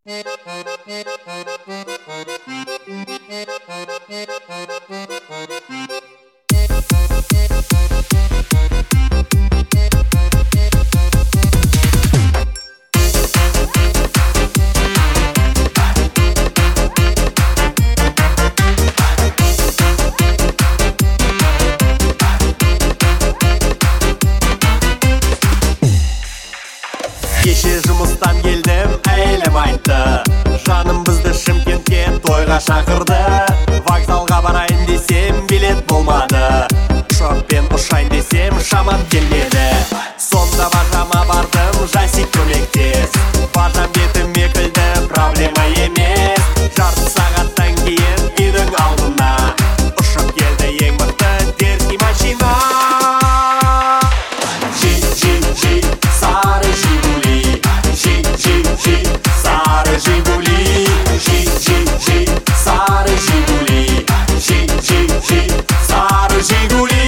Кеше жұмыстан келдім, әйелім айтты, жаным бізді Шымкентке тойға шақырды. Вокзалға барайын десем, билет болмады, ұшақпен ұшайын десем, шамам келмеді. Сонда бажама бардым, жасик көмектес. Бажам бетім мекілді, проблема емес. Жарты сағаттан кейін үйдің алдына ұшып келді ең мықты дерзкий машина. Жи-жи-жи, сары Жигули, жи-жи-жи, сары Жигули, жи-жи-жи, сары Жигули, жи-жи-жи, сары Жигули.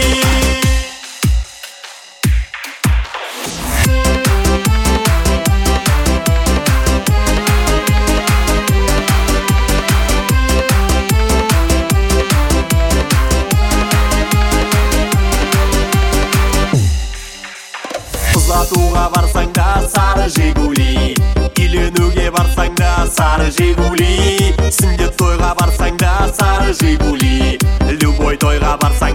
Ұзатуға барсаң да сары Жигули, үйленуге барсаң да сары Жигули, сүндет тойға барсаң да сары Жигули, любой тойға барсаң